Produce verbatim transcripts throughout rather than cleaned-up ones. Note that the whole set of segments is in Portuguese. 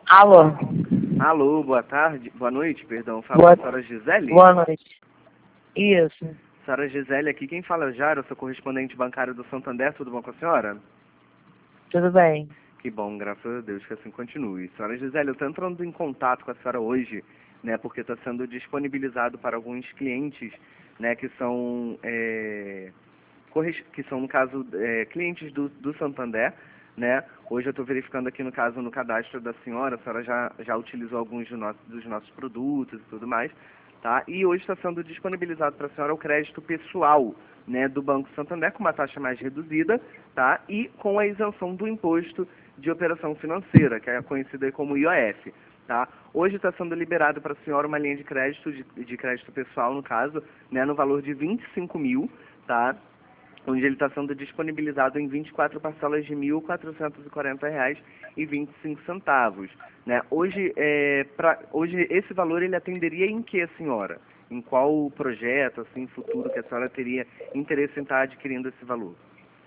Alô? Alô, boa tarde, boa noite, perdão. Fala Boa, com a senhora Gisele? boa noite. Isso. Senhora Gisele, aqui quem fala é o Jairo, eu sou correspondente bancário do Santander, tudo bom com a senhora? Tudo bem. Que bom, graças a Deus que assim continue. Senhora Gisele, eu estou entrando em contato com a senhora hoje, né, porque está sendo disponibilizado para alguns clientes, né, que são, é, que são no caso, é, clientes do, do Santander, né. Hoje eu estou verificando aqui no caso no cadastro da senhora, a senhora já, já utilizou alguns do nosso, dos nossos produtos e tudo mais, tá? E hoje está sendo disponibilizado para a senhora o crédito pessoal, né, do Banco Santander com uma taxa mais reduzida, tá? E com a isenção do imposto de operação financeira, que é conhecida como I O F, tá? Hoje está sendo liberado para a senhora uma linha de crédito, de, de crédito pessoal, no caso, né, no valor de vinte e cinco mil, tá? Onde ele está sendo disponibilizado em vinte e quatro parcelas de mil quatrocentos e quarenta reais e vinte e cinco centavos, né? Hoje, é, pra, hoje esse valor ele atenderia em que, senhora? Em qual projeto, assim, futuro que a senhora teria interesse em estar adquirindo esse valor?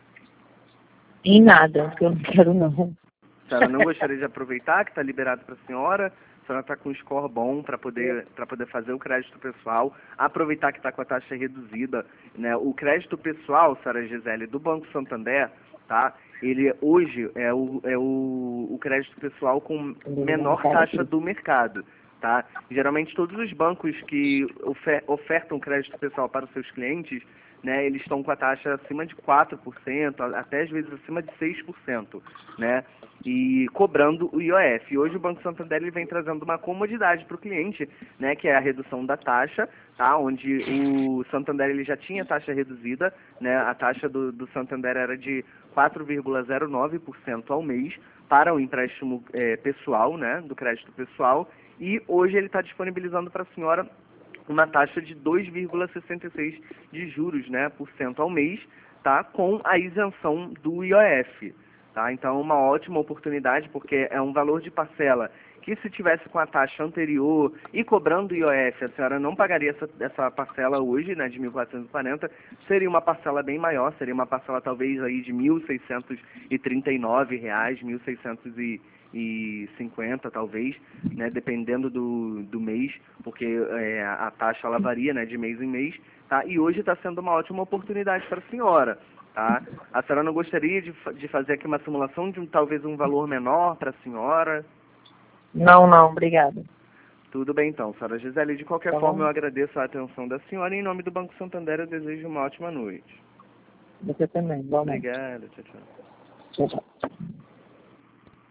Em nada, porque eu não quero não. A senhora não gostaria de aproveitar que está liberado para a senhora? A senhora está com um score bom para poder, para poder fazer o crédito pessoal, aproveitar que está com a taxa reduzida, né? O crédito pessoal, senhora Gisele, do Banco Santander, tá? Ele hoje é o, é o, o crédito pessoal com menor taxa do mercado, tá? Geralmente todos os bancos que ofer ofertam crédito pessoal para os seus clientes, né, eles estão com a taxa acima de quatro por cento, até às vezes acima de seis por cento, né, e cobrando o I O F. E hoje o Banco Santander ele vem trazendo uma comodidade para o cliente, né, que é a redução da taxa, tá, onde o Santander ele já tinha taxa reduzida, né, a taxa do, do Santander era de quatro vírgula zero nove por cento ao mês para o empréstimo é, pessoal, né, do crédito pessoal, e hoje ele está disponibilizando para a senhora uma taxa de dois vírgula sessenta e seis de juros, né, por cento ao mês, tá, com a isenção do I O F, tá? Então é uma ótima oportunidade porque é um valor de parcela que se tivesse com a taxa anterior e cobrando I O F, a senhora não pagaria essa, essa parcela hoje, né, de mil quatrocentos e quarenta, seria uma parcela bem maior, seria uma parcela talvez aí de mil seiscentos e trinta e nove reais, mil seiscentos e cinquenta talvez, né, dependendo do, do mês, porque é, a taxa ela varia, né, de mês em mês, tá? E hoje está sendo uma ótima oportunidade para a senhora, tá? A senhora não gostaria de, de fazer aqui uma simulação de um, talvez um valor menor para a senhora? Não, não, obrigada. Tudo bem então, senhora Gisele, de qualquer Tá forma bom? eu agradeço a atenção da senhora e em nome do Banco Santander eu desejo uma ótima noite. Você também, boa noite. Obrigado, tchau, tchau. Tchau, tchau.